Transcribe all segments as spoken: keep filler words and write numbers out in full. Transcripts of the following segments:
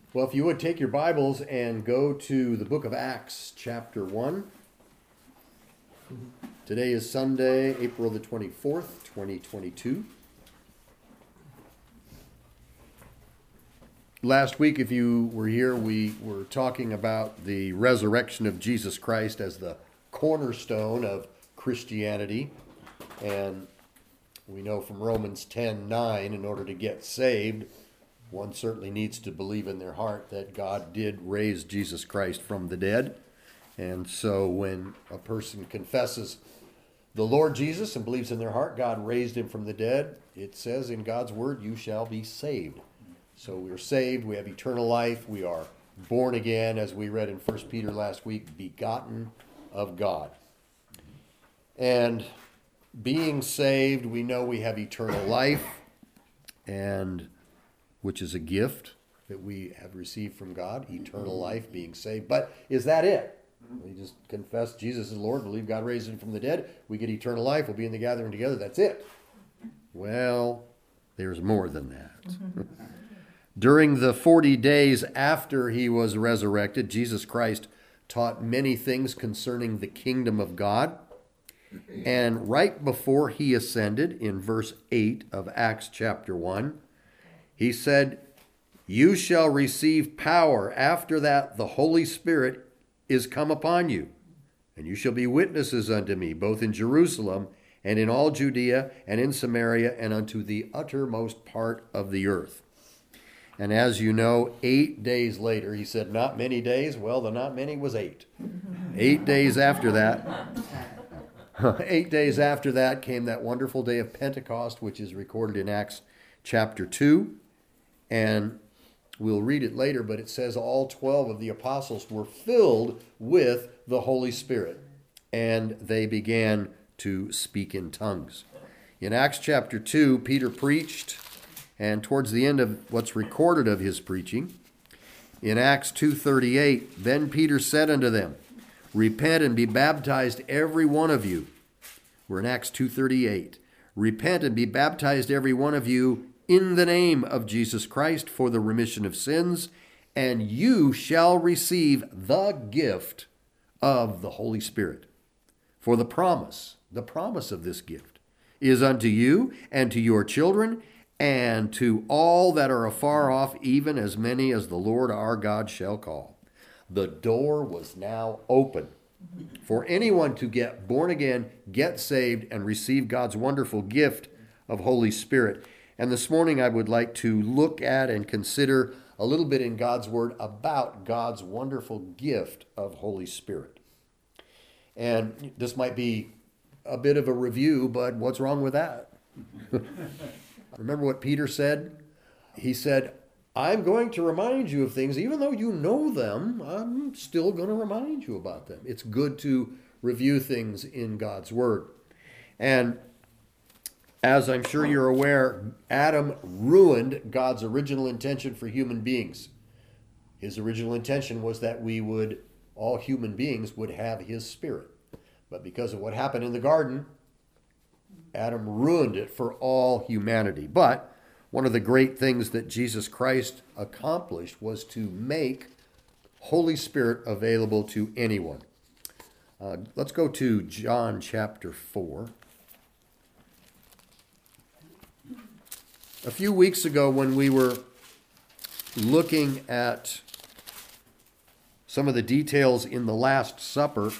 Well, if you would take your Bibles and go to the book of Acts, chapter one. Today is Sunday, April the twenty-fourth, twenty twenty-two. Last week, if you were here, we were talking about the resurrection of Jesus Christ as the cornerstone of Christianity. And we know from Romans ten nine, in order to get saved, one certainly needs to believe in their heart that God did raise Jesus Christ from the dead. And so when a person confesses the Lord Jesus and believes in their heart God raised him from the dead, it says in God's word, you shall be saved. So we're saved, we have eternal life, we are born again, as we read in First Peter last week, begotten of God. And being saved, we know we have eternal life, and which is a gift that we have received from God, eternal life, being saved. But is that it? We just confess Jesus is Lord, believe God raised him from the dead, we get eternal life, we'll be in the gathering together, that's it. Well, there's more than that. During the forty days after he was resurrected, Jesus Christ taught many things concerning the kingdom of God. And right before he ascended, in verse eight of Acts chapter one, he said, "You shall receive power. After that, the Holy Spirit is come upon you, and you shall be witnesses unto me, both in Jerusalem and in all Judea and in Samaria and unto the uttermost part of the earth." And as you know, eight days later, he said, not many days. Well, the not many was eight. Eight days after that, eight days after that came that wonderful day of Pentecost, which is recorded in Acts chapter two. And we'll read it later, but it says all twelve of the apostles were filled with the Holy Spirit, and they began to speak in tongues. In Acts chapter two, Peter preached, and towards the end of what's recorded of his preaching, in Acts two thirty-eight, then Peter said unto them, "Repent and be baptized every one of you." We're in Acts two thirty-eight. "Repent and be baptized every one of you in the name of Jesus Christ for the remission of sins, and you shall receive the gift of the Holy Spirit. For the promise, the promise of this gift, is unto you and to your children and to all that are afar off, even as many as the Lord our God shall call." The door was now open for anyone to get born again, get saved, and receive God's wonderful gift of Holy Spirit. And this morning I would like to look at and consider a little bit in God's Word about God's wonderful gift of Holy Spirit. And this might be a bit of a review, but what's wrong with that? Remember what Peter said? He said, I'm going to remind you of things, even though you know them, I'm still going to remind you about them. It's good to review things in God's Word. And as I'm sure you're aware, Adam ruined God's original intention for human beings. His original intention was that we would, all human beings, would have his spirit. But because of what happened in the garden, Adam ruined it for all humanity. But one of the great things that Jesus Christ accomplished was to make Holy Spirit available to anyone. Uh, let's go to John chapter four. A few weeks ago, when we were looking at some of the details in the Last Supper,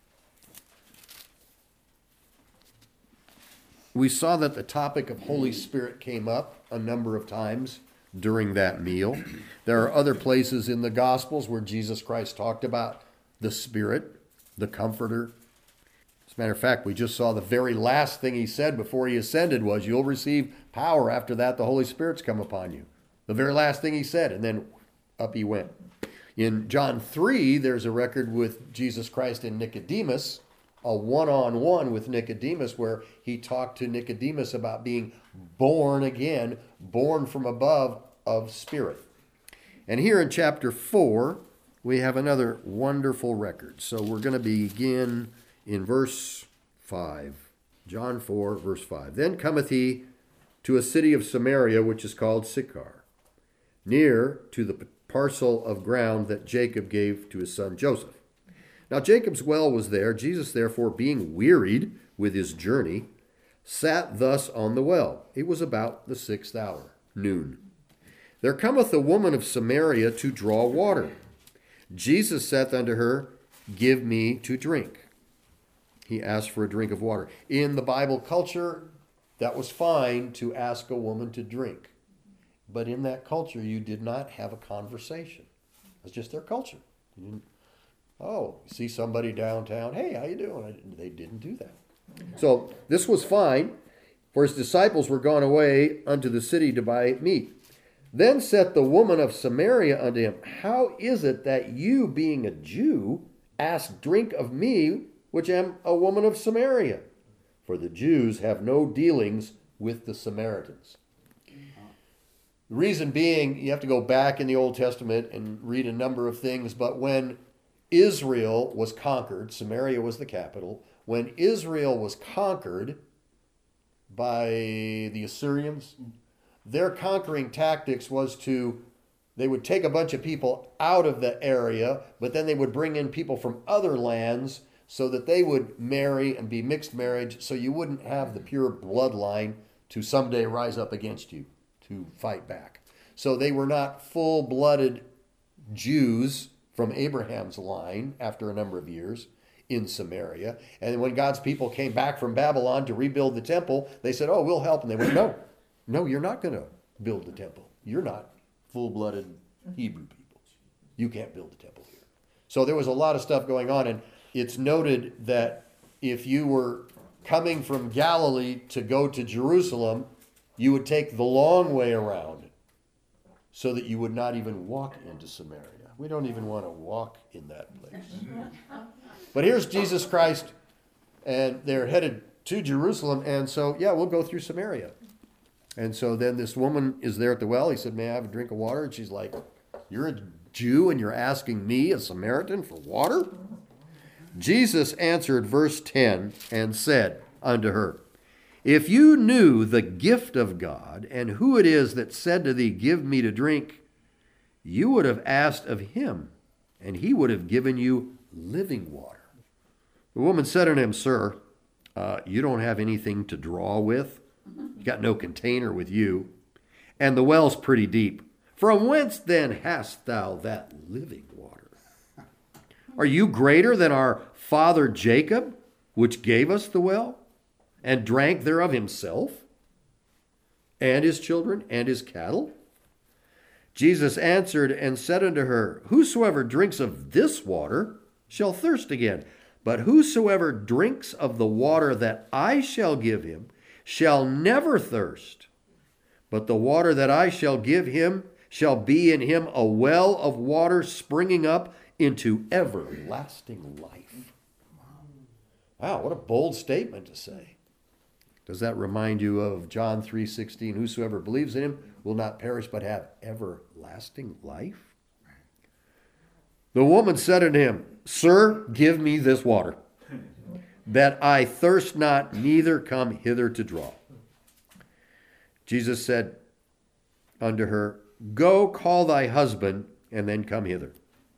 we saw that the topic of Holy Spirit came up a number of times during that meal. There are other places in the Gospels where Jesus Christ talked about the Spirit, the Comforter. As a matter of fact, we just saw the very last thing he said before he ascended was, you'll receive power. After that, the Holy Spirit's come upon you. The very last thing he said, and then up he went. In John three, there's a record with Jesus Christ and Nicodemus, a one-on-one with Nicodemus, where he talked to Nicodemus about being born again, born from above of spirit. And here in chapter four, we have another wonderful record. So we're going to begin in verse five. John four, verse five. Then cometh he to a city of Samaria, which is called Sychar, near to the parcel of ground that Jacob gave to his son Joseph. Now Jacob's well was there. Jesus, therefore, being wearied with his journey, sat thus on the well. It was about the sixth hour, noon. There cometh a woman of Samaria to draw water. Jesus saith unto her, Give me to drink. He asked for a drink of water. In the Bible culture, that was fine to ask a woman to drink. But in that culture, you did not have a conversation. It's just their culture. You didn't, oh, see somebody downtown, hey, how you doing? They didn't do that. So this was fine, for his disciples were gone away unto the city to buy meat. Then said the woman of Samaria unto him, How is it that you, being a Jew, ask drink of me, which am a woman of Samaria? For the Jews have no dealings with the Samaritans. The reason being, you have to go back in the Old Testament and read a number of things, but when Israel was conquered, Samaria was the capital, when Israel was conquered by the Assyrians, their conquering tactics was to, they would take a bunch of people out of the area, but then they would bring in people from other lands so that they would marry and be mixed marriage, so you wouldn't have the pure bloodline to someday rise up against you to fight back. So they were not full-blooded Jews from Abraham's line after a number of years in Samaria. And when God's people came back from Babylon to rebuild the temple, they said, oh, we'll help. And they went, no, no, you're not going to build the temple. You're not full-blooded Hebrew people. You can't build the temple here. So there was a lot of stuff going on. And it's noted that if you were coming from Galilee to go to Jerusalem, you would take the long way around so that you would not even walk into Samaria. We don't even want to walk in that place. But here's Jesus Christ, and they're headed to Jerusalem, and so, yeah, we'll go through Samaria. And so then this woman is there at the well. He said, may I have a drink of water? And she's like, you're a Jew and you're asking me, a Samaritan, for water? Jesus answered, verse ten, and said unto her, if you knew the gift of God, and who it is that said to thee, give me to drink, you would have asked of him, and he would have given you living water. The woman said unto him, Sir, uh, you don't have anything to draw with. You got no container with you, and the well's pretty deep. From whence then hast thou that living water? Are you greater than our father Jacob, which gave us the well, and drank thereof himself, and his children, and his cattle? Jesus answered and said unto her, whosoever drinks of this water shall thirst again. But whosoever drinks of the water that I shall give him shall never thirst. But the water that I shall give him shall be in him a well of water springing up into everlasting life. Wow, what a bold statement to say. Does that remind you of John three sixteen? Whosoever believes in him will not perish but have everlasting life? The woman said unto him, Sir, give me this water, that I thirst not, neither come hither to draw. Jesus said unto her, Go, call thy husband, and then come hither.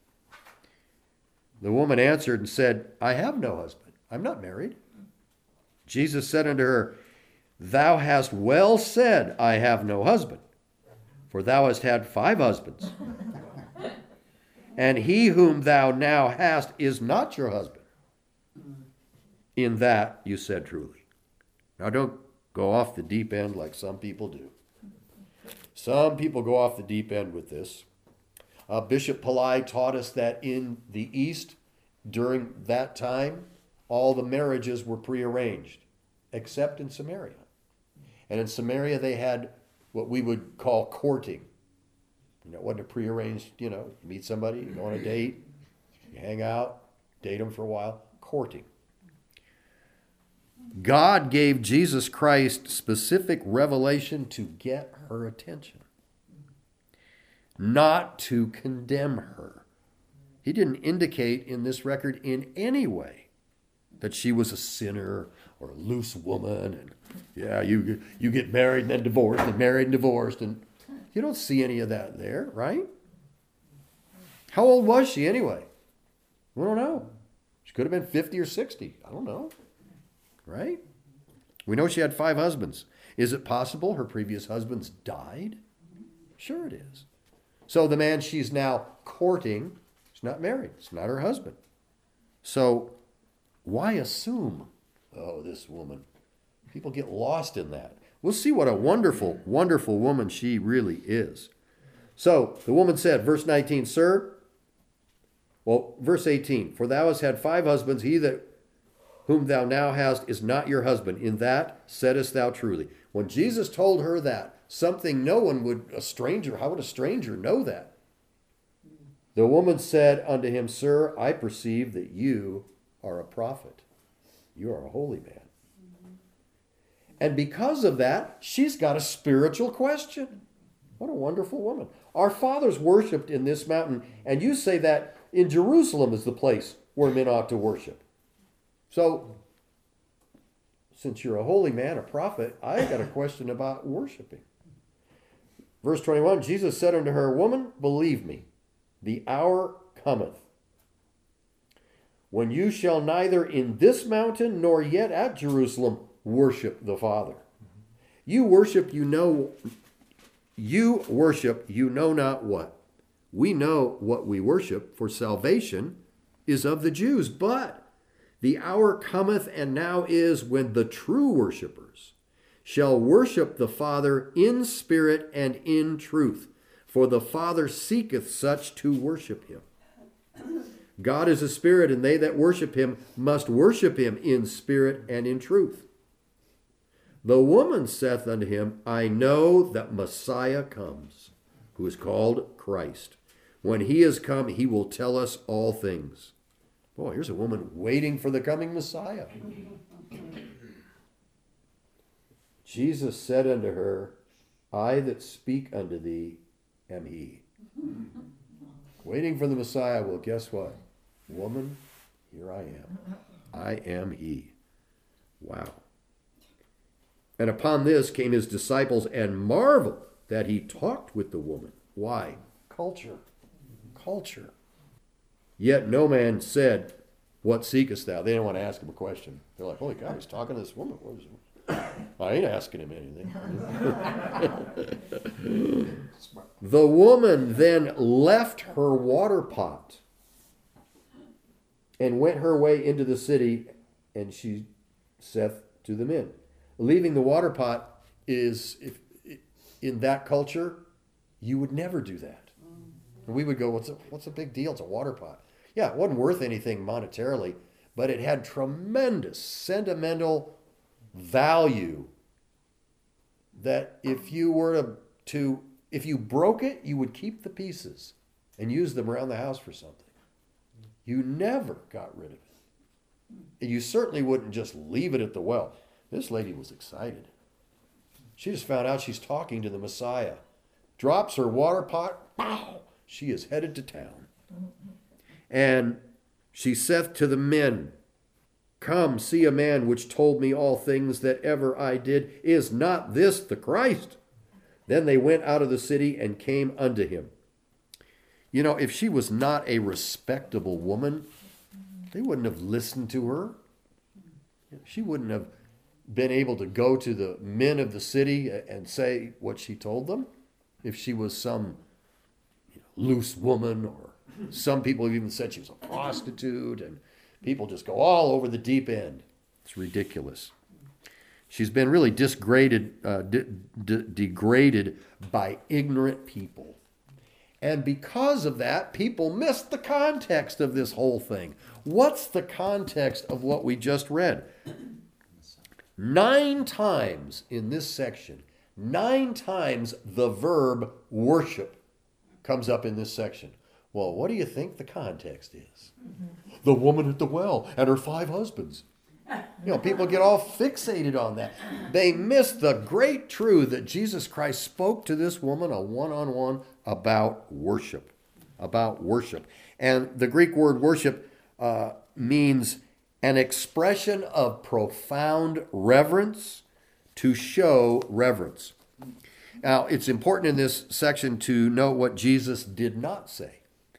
The woman answered and said, I have no husband. I'm not married. Jesus said unto her, Thou hast well said, I have no husband, for thou hast had five husbands, and he whom thou now hast is not your husband. In that you said truly. Now don't go off the deep end like some people do. Some people go off the deep end with this. Uh, Bishop Pillai taught us that in the East, during that time, all the marriages were prearranged, except in Samaria. And in Samaria, they had what we would call courting. You know, it wasn't a prearranged, you know, you meet somebody, you go on a date, you hang out, date them for a while, courting. God gave Jesus Christ specific revelation to get her attention, not to condemn her. He didn't indicate in this record in any way that she was a sinner or a loose woman, and yeah, you you get married and then divorced, and married and divorced, and you don't see any of that there, right? How old was she anyway? We don't know. She could have been fifty or sixty. I don't know. Right? We know she had five husbands. Is it possible her previous husbands died? Sure it is. So the man she's now courting, she's not married. It's not her husband. So why assume, oh, this woman? People get lost in that. We'll see what a wonderful, wonderful woman she really is. So the woman said, verse nineteen, sir, well, verse eighteen, for thou hast had five husbands, he that whom thou now hast is not your husband. In that saidest thou truly. When Jesus told her that, something no one would, a stranger, how would a stranger know that? The woman said unto him, sir, I perceive that you are a prophet. You are a holy man. And because of that, she's got a spiritual question. What a wonderful woman. Our fathers worshipped in this mountain, and you say that in Jerusalem is the place where men ought to worship. So, since you're a holy man, a prophet, I got a question about worshiping. Verse twenty-one, Jesus said unto her, woman, believe me, the hour cometh, when you shall neither in this mountain nor yet at Jerusalem worship the Father. You worship, you know, you worship, you know not what. We know what we worship, for salvation is of the Jews. But the hour cometh, and now is, when the true worshipers shall worship the Father in spirit and in truth. For the Father seeketh such to worship him. God is a spirit, and they that worship him must worship him in spirit and in truth. The woman saith unto him, I know that Messiah comes, who is called Christ. When he is come, he will tell us all things. Boy, here's a woman waiting for the coming Messiah. Jesus said unto her, I that speak unto thee am he. Waiting for the Messiah. Well, guess what? Woman, here I am. I am he. Wow. And upon this came his disciples and marveled that he talked with the woman. Why? Culture. Culture. Yet no man said, what seekest thou? They didn't want to ask him a question. They're like, holy cow, he's talking to this woman. What is it? I ain't asking him anything. The woman then left her water pot and went her way into the city, and she saith to the men. Leaving the water pot is, if in that culture, you would never do that. And we would go, what's a, what's a big deal? It's a water pot. Yeah, it wasn't worth anything monetarily, but it had tremendous sentimental value that if you were to, to, if you broke it, you would keep the pieces and use them around the house for something. You never got rid of it. And you certainly wouldn't just leave it at the well. This lady was excited. She just found out she's talking to the Messiah. Drops her water pot. Pow! She is headed to town. And she saith to the men, come, see a man which told me all things that ever I did. Is not this the Christ? Then they went out of the city and came unto him. You know, if she was not a respectable woman, they wouldn't have listened to her. She wouldn't have been able to go to the men of the city and say what she told them. If she was some you know, loose woman, or some people have even said she was a prostitute, and people just go all over the deep end. It's ridiculous. She's been really disgraded, uh, de- de- degraded by ignorant people. And because of that, people miss the context of this whole thing. What's the context of what we just read? Nine times in this section, nine times the verb worship comes up in this section. Well, what do you think the context is? Mm-hmm. The woman at the well and her five husbands. You know, people get all fixated on that. They miss the great truth that Jesus Christ spoke to this woman a one-on-one about worship. About worship. And the Greek word worship uh, means an expression of profound reverence, to show reverence. Now, it's important in this section to note what Jesus did not say.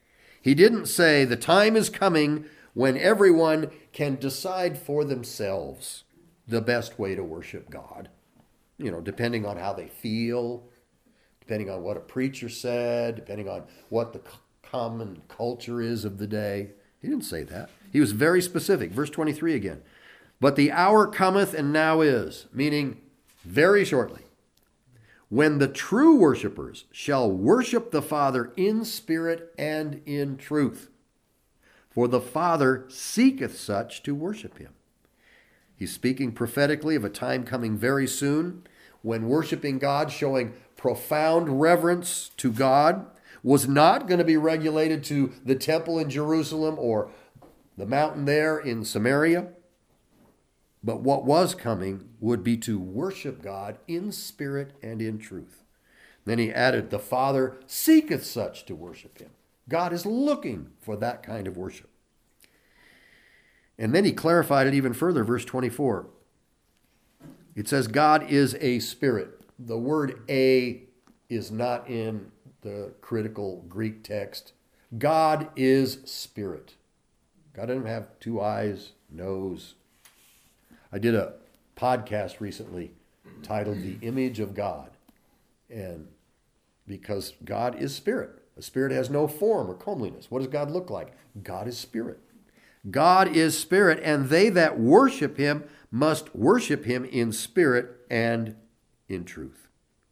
He didn't say the time is coming when everyone can decide for themselves the best way to worship God, you know, depending on how they feel, depending on what a preacher said, depending on what the common culture is of the day. He didn't say that. He was very specific. Verse twenty-three again. But the hour cometh and now is, meaning very shortly, when the true worshipers shall worship the Father in spirit and in truth. For the Father seeketh such to worship him. He's speaking prophetically of a time coming very soon when worshiping God, showing profound reverence to God, was not going to be regulated to the temple in Jerusalem or the mountain there in Samaria. But what was coming would be to worship God in spirit and in truth. Then he added, the Father seeketh such to worship him. God is looking for that kind of worship. And then he clarified it even further, verse twenty-four. It says, God is a spirit. The word a is not in the critical Greek text. God is spirit. God doesn't have two eyes, nose. I did a podcast recently titled The Image of God. And because God is spirit. A spirit has no form or comeliness. What does God look like? God is spirit. God is spirit, and they that worship him must worship him in spirit and in truth.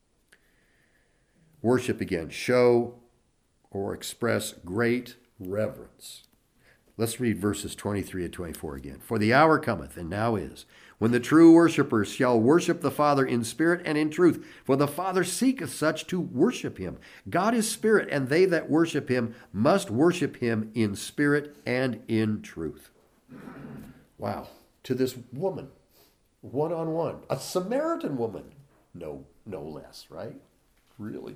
Worship again, show or express great reverence. Let's read verses twenty-three and twenty-four again. For the hour cometh, and now is, when the true worshipers shall worship the Father in spirit and in truth. For the Father seeketh such to worship him. God is spirit, and they that worship him must worship him in spirit and in truth. Wow. To this woman, one-on-one, a Samaritan woman, no, no less, right? Really?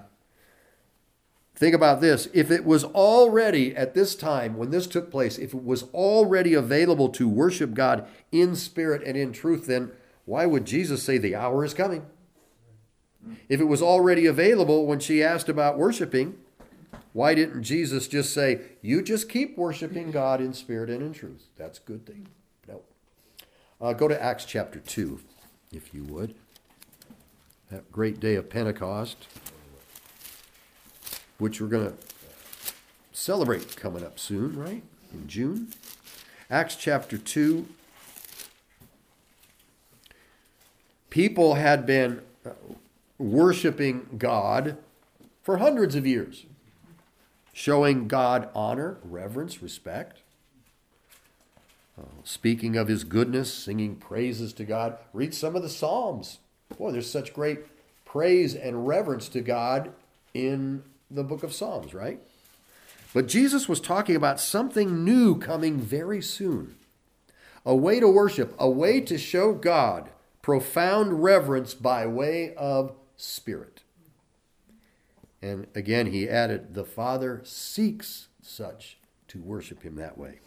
Think about this. If it was already, at this time, when this took place, if it was already available to worship God in spirit and in truth, then why would Jesus say the hour is coming? If it was already available when she asked about worshiping, why didn't Jesus just say, you just keep worshiping God in spirit and in truth? That's a good thing. No. Uh, go to Acts chapter two, if you would. That great day of Pentecost, which we're going to celebrate coming up soon, right? In June. Acts chapter two. People had been worshiping God for hundreds of years, showing God honor, reverence, respect, uh, speaking of his goodness, singing praises to God. Read some of the Psalms. Boy, there's such great praise and reverence to God in the book of Psalms, right? But Jesus was talking about something new coming very soon. A way to worship, a way to show God profound reverence by way of spirit. And again, he added, the Father seeks such to worship him that way.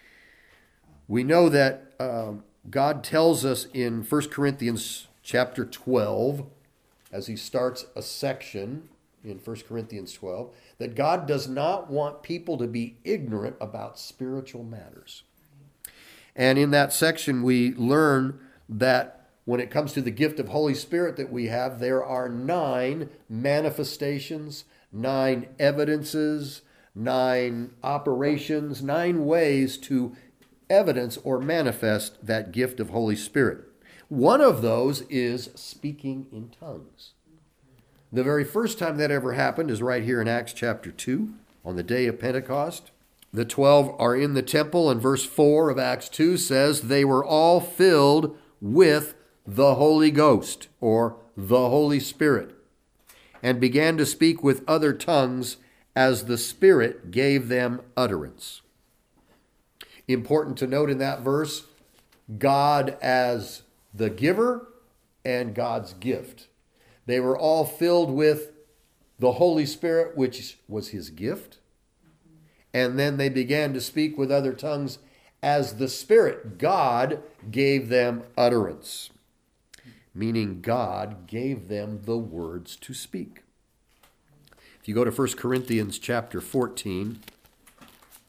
We know that um, God tells us in First Corinthians chapter twelve, as he starts a section in First Corinthians twelve, that God does not want people to be ignorant about spiritual matters. And in that section, we learn that when it comes to the gift of Holy Spirit that we have, there are nine manifestations, nine evidences, nine operations, nine ways to evidence or manifest that gift of Holy Spirit. One of those is speaking in tongues. The very first time that ever happened is right here in Acts chapter two, on the day of Pentecost. The twelve are in the temple, and verse four of Acts two says, they were all filled with the Holy Ghost, or the Holy Spirit, and began to speak with other tongues as the Spirit gave them utterance. Important to note in that verse, God as the giver and God's gift. They were all filled with the Holy Spirit, which was his gift. And then they began to speak with other tongues as the Spirit, God, gave them utterance. Meaning God gave them the words to speak. If you go to First Corinthians chapter fourteen,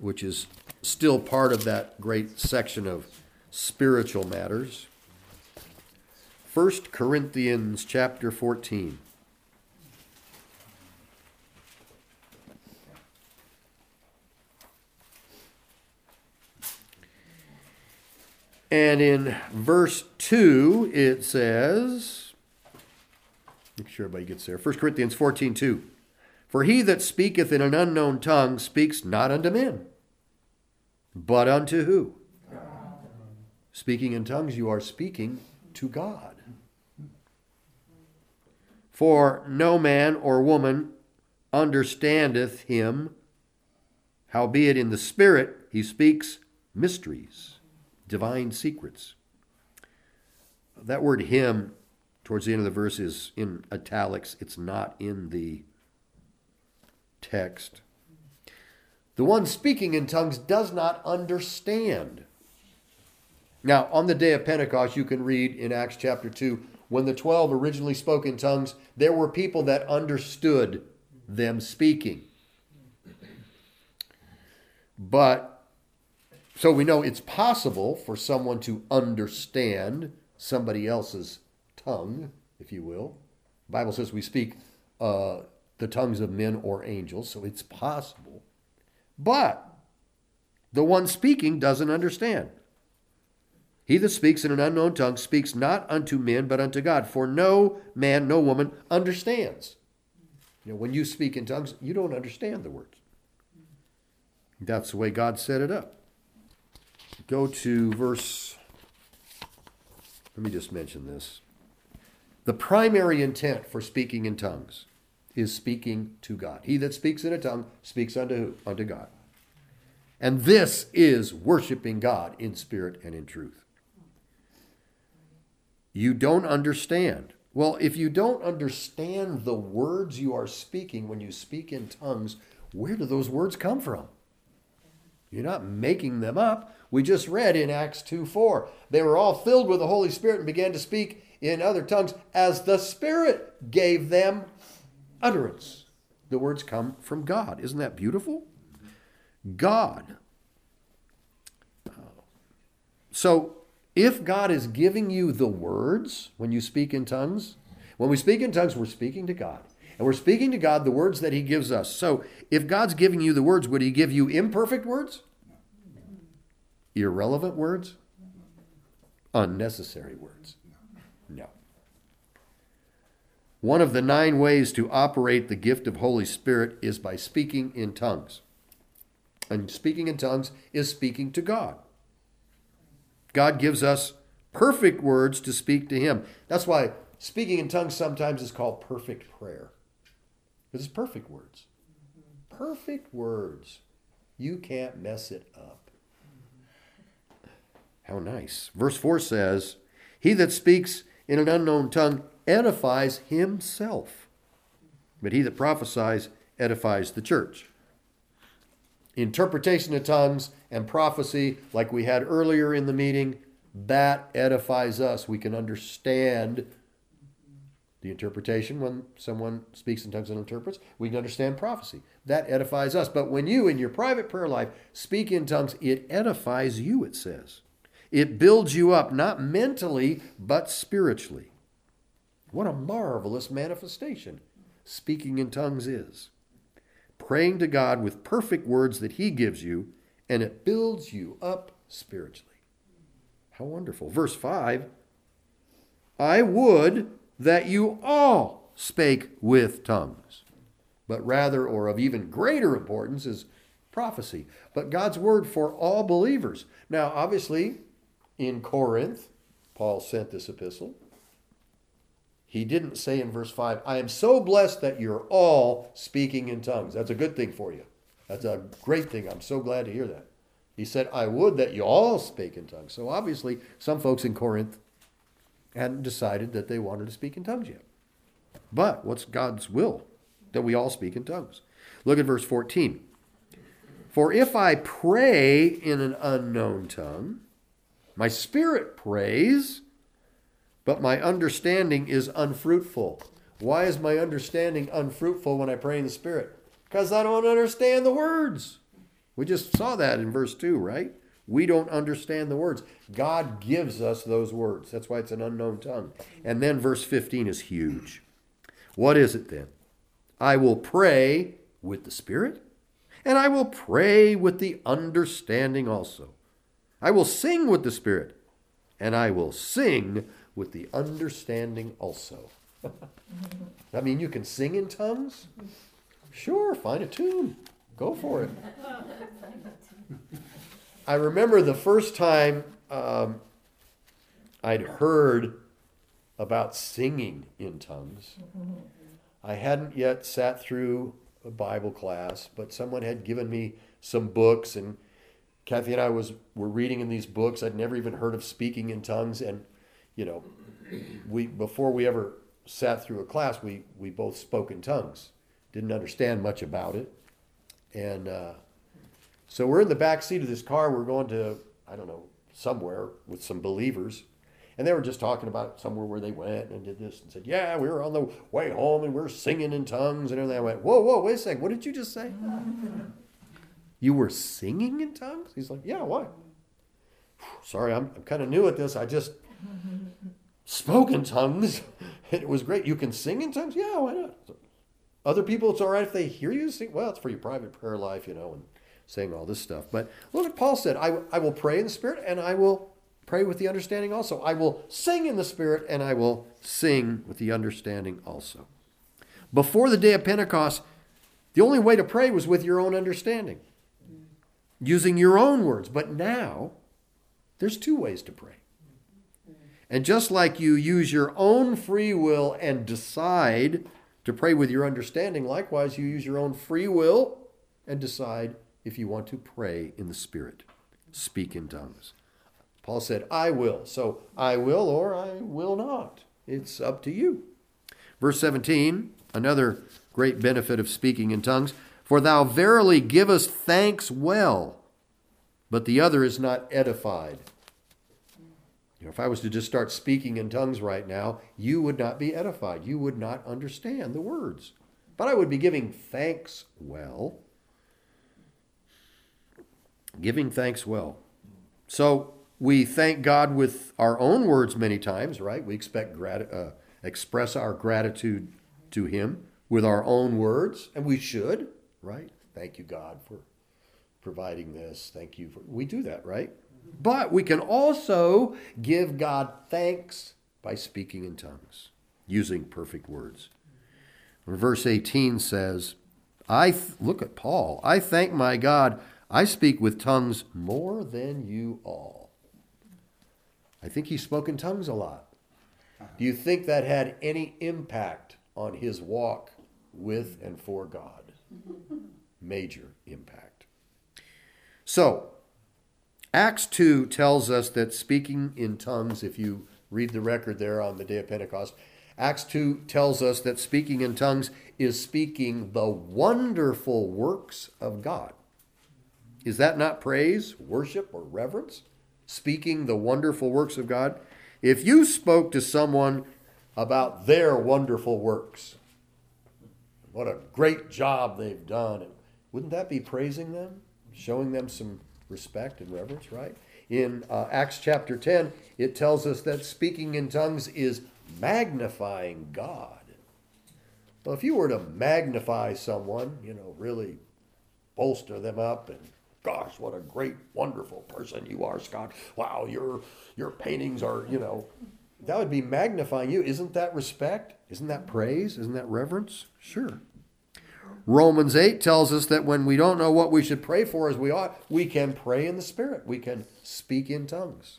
which is still part of that great section of spiritual matters. First Corinthians chapter fourteen. And in verse two, it says, make sure everybody gets there. First Corinthians fourteen two. For he that speaketh in an unknown tongue speaks not unto men, but unto who? God. Speaking in tongues, you are speaking to God. For no man or woman understandeth him, howbeit in the Spirit he speaks mysteries, divine secrets. That word him towards the end of the verse is in italics. It's not in the text. The one speaking in tongues does not understand. Now, on the day of Pentecost, you can read in Acts chapter two, when the twelve originally spoke in tongues, there were people that understood them speaking. But, so we know it's possible for someone to understand somebody else's tongue, if you will. The Bible says we speak uh, the tongues of men or angels, so it's possible. But the one speaking doesn't understand. He that speaks in an unknown tongue speaks not unto men, but unto God. For no man, no woman understands. You know, when you speak in tongues, you don't understand the words. That's the way God set it up. Go to verse, let me just mention this. The primary intent for speaking in tongues is speaking to God. He that speaks in a tongue speaks unto who? Unto God. And this is worshiping God in spirit and in truth. You don't understand. Well, if you don't understand the words you are speaking when you speak in tongues, where do those words come from? You're not making them up. We just read in Acts two four. They were all filled with the Holy Spirit and began to speak in other tongues as the Spirit gave them utterance. The words come from God. Isn't that beautiful? God. So, if God is giving you the words when you speak in tongues, when we speak in tongues, we're speaking to God. And we're speaking to God the words that he gives us. So if God's giving you the words, would he give you imperfect words? Irrelevant words? Unnecessary words? No. One of the nine ways to operate the gift of Holy Spirit is by speaking in tongues. And speaking in tongues is speaking to God. God gives us perfect words to speak to him. That's why speaking in tongues sometimes is called perfect prayer. Because it's perfect words. Perfect words. You can't mess it up. How nice. Verse four says, he that speaks in an unknown tongue edifies himself, but he that prophesies edifies the church. Interpretation of tongues and prophecy, like we had earlier in the meeting, that edifies us. We can understand the interpretation when someone speaks in tongues and interprets. We can understand prophecy. That edifies us. But when you, in your private prayer life, speak in tongues, it edifies you, it says. It builds you up, not mentally, but spiritually. What a marvelous manifestation speaking in tongues is. Praying to God with perfect words that he gives you, and it builds you up spiritually. How wonderful. Verse five, I would that you all spake with tongues, but rather, or of even greater importance, is prophecy. But God's word for all believers. Now, obviously, in Corinth, Paul sent this epistle. He didn't say in verse five, I am so blessed that you're all speaking in tongues. That's a good thing for you. That's a great thing. I'm so glad to hear that. He said, I would that you all spake in tongues. So obviously, some folks in Corinth hadn't decided that they wanted to speak in tongues yet. But what's God's will? That we all speak in tongues. Look at verse fourteen. For if I pray in an unknown tongue, my spirit prays, but my understanding is unfruitful. Why is my understanding unfruitful when I pray in the Spirit? Because I don't understand the words. We just saw that in verse two, right? We don't understand the words. God gives us those words. That's why it's an unknown tongue. And then verse fifteen is huge. What is it then? I will pray with the Spirit, and I will pray with the understanding also. I will sing with the Spirit, and I will sing with the understanding also. I mean, you can sing in tongues? Sure, find a tune. Go for it. I remember the first time um, I'd heard about singing in tongues. I hadn't yet sat through a Bible class, but someone had given me some books, and Kathy and I was were reading in these books. I'd never even heard of speaking in tongues, and you know, we before we ever sat through a class, we we both spoke in tongues. Didn't understand much about it, and uh, so we're in the back seat of this car. We're going to I don't know somewhere with some believers. And they were just talking about somewhere where they went and did this and said, yeah, we were on the way home and we were singing in tongues and everything. I went, whoa, whoa, wait a second. What did you just say? You were singing in tongues? He's like, yeah, why? Sorry, I'm, I'm kind of new at this. I just spoke in tongues. It was great. You can sing in tongues? Yeah, why not? Other people, it's all right if they hear you sing. Well, it's for your private prayer life, you know, and saying all this stuff. But look what Paul said. I, I will pray in the Spirit and I will pray with the understanding also. I will sing in the Spirit, and I will sing with the understanding also. Before the day of Pentecost, the only way to pray was with your own understanding, using your own words. But now, there's two ways to pray. And just like you use your own free will and decide to pray with your understanding, likewise, you use your own free will and decide if you want to pray in the Spirit, speak in tongues. Paul said, I will. So I will or I will not. It's up to you. Verse seventeen, another great benefit of speaking in tongues. For thou verily givest thanks well, but the other is not edified. You know, if I was to just start speaking in tongues right now, you would not be edified. You would not understand the words. But I would be giving thanks well. Giving thanks well. So, we thank God with our own words many times, right? We expect grat- uh, express our gratitude to Him with our own words, and we should, right? Thank you, God, for providing this. Thank you for. We do that, right? But we can also give God thanks by speaking in tongues, using perfect words. Verse eighteen says, "I th- look at Paul. I thank my God. I speak with tongues more than you all." I think he spoke in tongues a lot. Do you think that had any impact on his walk with and for God? Major impact. So, Acts two tells us that speaking in tongues, if you read the record there on the day of Pentecost, Acts two tells us that speaking in tongues is speaking the wonderful works of God. Is that not praise, worship, or reverence? Speaking the wonderful works of God. If you spoke to someone about their wonderful works, what a great job they've done, wouldn't that be praising them? Showing them some respect and reverence, right? In uh, Acts chapter ten, it tells us that speaking in tongues is magnifying God. Well, if you were to magnify someone, you know, really bolster them up and gosh, what a great, wonderful person you are, Scott. Wow, your your paintings are, you know, that would be magnifying you. Isn't that respect? Isn't that praise? Isn't that reverence? Sure. Romans eight tells us that when we don't know what we should pray for as we ought, we can pray in the Spirit. We can speak in tongues.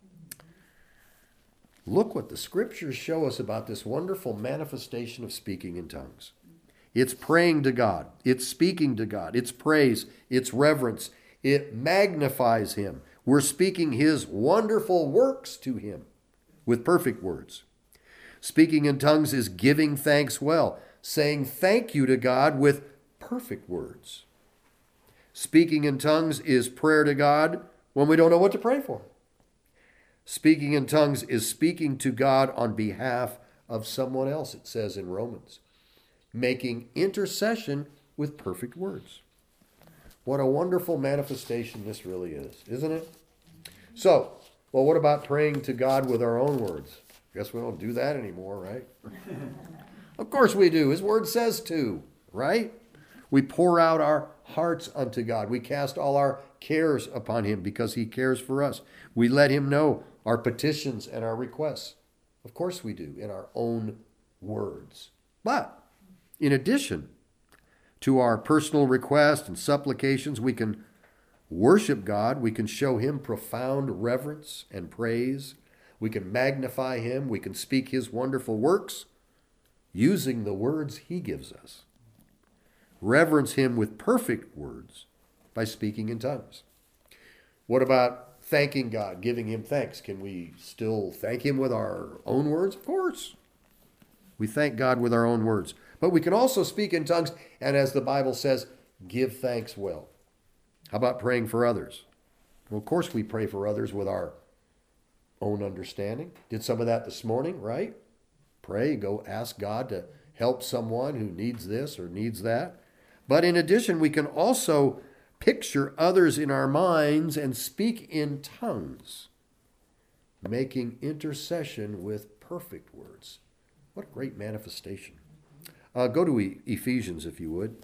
Look what the Scriptures show us about this wonderful manifestation of speaking in tongues. It's praying to God. It's speaking to God. It's praise. It's reverence. It magnifies Him. We're speaking His wonderful works to Him with perfect words. Speaking in tongues is giving thanks well, saying thank you to God with perfect words. Speaking in tongues is prayer to God when we don't know what to pray for. Speaking in tongues is speaking to God on behalf of someone else, it says in Romans. Making intercession with perfect words. What a wonderful manifestation this really is, isn't it? So, well, what about praying to God with our own words? Guess we don't do that anymore, right? Of course we do. His word says to, right? We pour out our hearts unto God. We cast all our cares upon him because he cares for us. We let him know our petitions and our requests. Of course we do, in our own words. But in addition to our personal requests and supplications, we can worship God. We can show him profound reverence and praise. We can magnify him. We can speak his wonderful works using the words he gives us. Reverence him with perfect words by speaking in tongues. What about thanking God, giving him thanks? Can we still thank him with our own words? Of course. We thank God with our own words. But we can also speak in tongues, and as the Bible says, give thanks well. How about praying for others? Well, of course we pray for others with our own understanding. Did some of that this morning, right? Pray, go ask God to help someone who needs this or needs that. But in addition, we can also picture others in our minds and speak in tongues, making intercession with perfect words. What a great manifestation. Uh, go to e- Ephesians, if you would.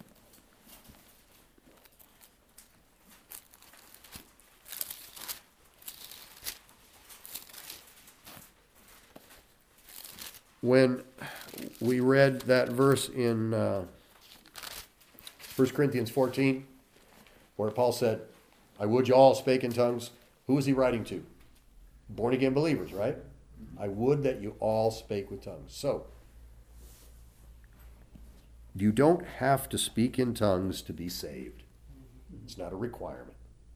When we read that verse in uh, First Corinthians fourteen, where Paul said, I would you all spake in tongues. Who was he writing to? Born again believers, right? I would that you all spake with tongues. So, you don't have to speak in tongues to be saved. It's not a requirement.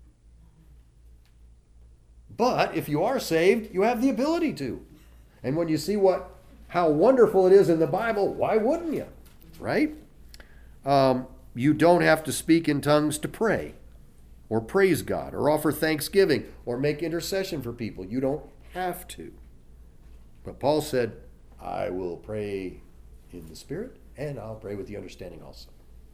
But if you are saved, you have the ability to. And when you see what how wonderful it is in the Bible, why wouldn't you? Right? Um, you don't have to speak in tongues to pray or praise God or offer thanksgiving or make intercession for people. You don't have to. But Paul said, I will pray in the Spirit and I'll pray with the understanding also.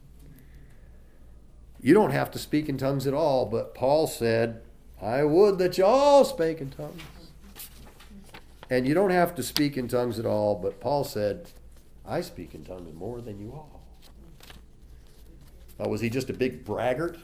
You don't have to speak in tongues at all, but Paul said, I would that you all spake in tongues. And you don't have to speak in tongues at all, but Paul said, I speak in tongues more than you all. Oh, was he just a big braggart?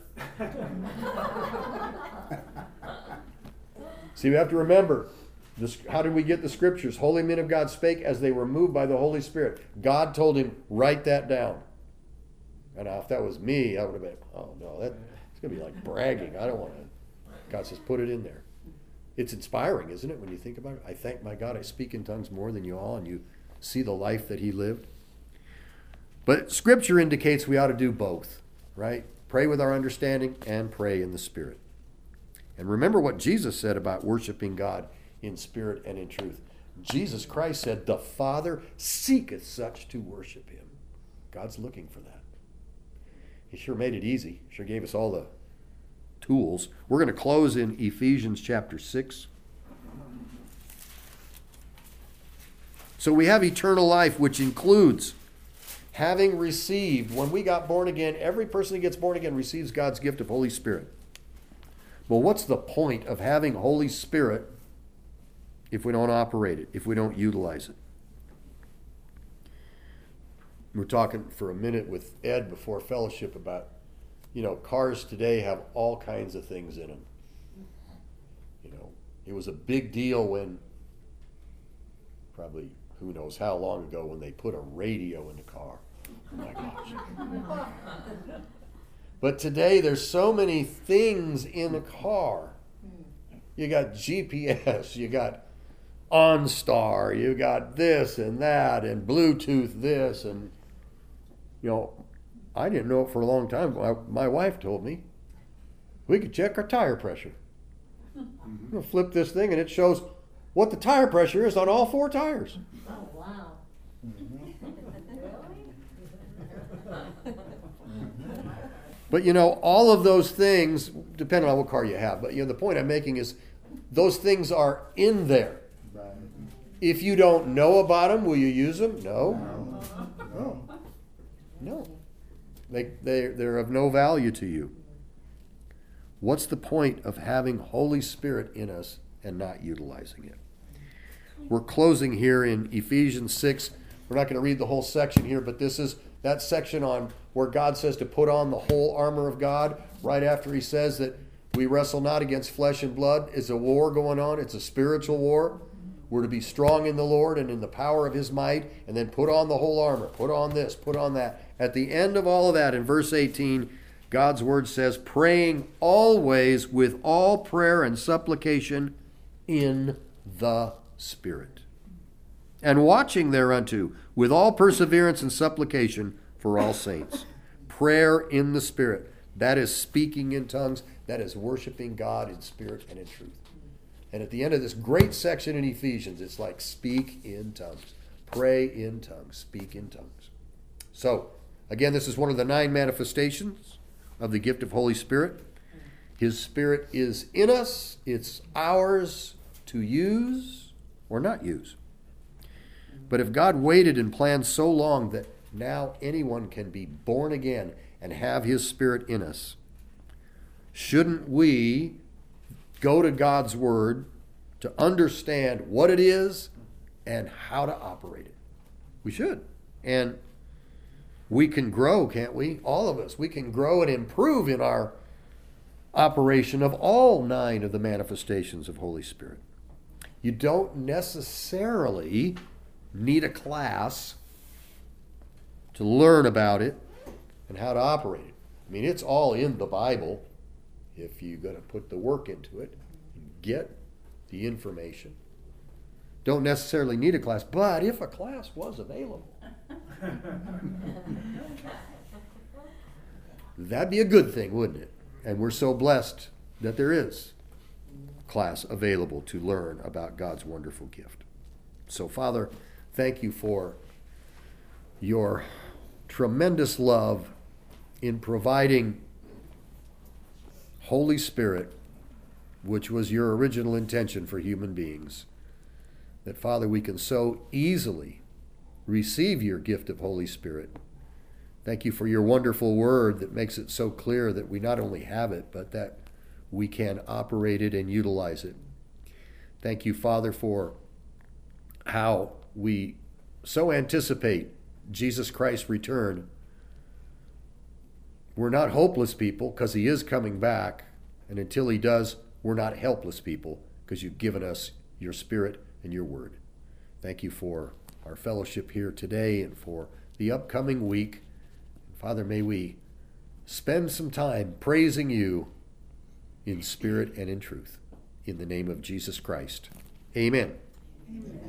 See, we have to remember, this, how did we get the scriptures? Holy men of God spake as they were moved by the Holy Spirit. God told him, write that down. And now, if that was me, I would have been, oh no, that, it's going to be like bragging. I don't want to. God says, put it in there. It's inspiring, isn't it, when you think about it? I thank my God I speak in tongues more than you all, and you see the life that he lived. But Scripture indicates we ought to do both, right? Pray with our understanding and pray in the Spirit. And remember what Jesus said about worshiping God in spirit and in truth. Jesus Christ said, the Father seeketh such to worship him. God's looking for that. He sure made it easy. Sure gave us all the tools. We're going to close in Ephesians chapter six. So we have eternal life, which includes having received, when we got born again, every person who gets born again receives God's gift of Holy Spirit. Well, what's the point of having Holy Spirit if we don't operate it, if we don't utilize it? We were talking for a minute with Ed before fellowship about, you know, cars today have all kinds of things in them. You know, it was a big deal when, probably who knows how long ago, when they put a radio in the car. Oh my gosh. But today there's so many things in a car. You got G P S, you got OnStar, you got this and that, and Bluetooth this, and, you know, I didn't know it for a long time. My, my wife told me we could check our tire pressure. We'll flip this thing and it shows what the tire pressure is on all four tires. Oh, wow. But, you know, all of those things, depending on what car you have, but, you know, the point I'm making is those things are in there. If you don't know about them, will you use them? No. No. No. They, they, they're of no value to you. What's the point of having Holy Spirit in us and not utilizing it? We're closing here in Ephesians six. We're not going to read the whole section here, but this is that section on where God says to put on the whole armor of God. Right after he says that we wrestle not against flesh and blood. It's a war going on. It's a spiritual war. We're to be strong in the Lord and in the power of his might, and then put on the whole armor. Put on this, put on that. At the end of all of that, in verse eighteen, God's word says, praying always with all prayer and supplication in the Spirit, and watching thereunto with all perseverance and supplication for all saints. Prayer in the Spirit. That is speaking in tongues. That is worshiping God in spirit and in truth. And at the end of this great section in Ephesians, it's like speak in tongues. Pray in tongues. Speak in tongues. So, again, this is one of the nine manifestations of the gift of Holy Spirit. His Spirit is in us. It's ours to use or not use. But if God waited and planned so long that now anyone can be born again and have his Spirit in us, shouldn't we go to God's Word to understand what it is and how to operate it? We should. And we can grow, can't we? All of us. We can grow and improve in our operation of all nine of the manifestations of Holy Spirit. You don't necessarily need a class to learn about it and how to operate it. I mean, it's all in the Bible if you're going to put the work into it and get the information. Don't necessarily need a class, but if a class was available, that'd be a good thing, wouldn't it? And we're so blessed that there is a class available to learn about God's wonderful gift. So, Father, thank you for your tremendous love in providing Holy Spirit, which was your original intention for human beings. That, Father, we can so easily receive your gift of Holy Spirit. Thank you for your wonderful word that makes it so clear that we not only have it, but that we can operate it and utilize it. Thank you, Father, for how we so anticipate Jesus Christ's return. We're not hopeless people because he is coming back. And until he does, we're not helpless people because you've given us your Spirit and your word. Thank you for our fellowship here today and for the upcoming week. Father, may we spend some time praising you in spirit and in truth. In the name of Jesus Christ. Amen. Amen.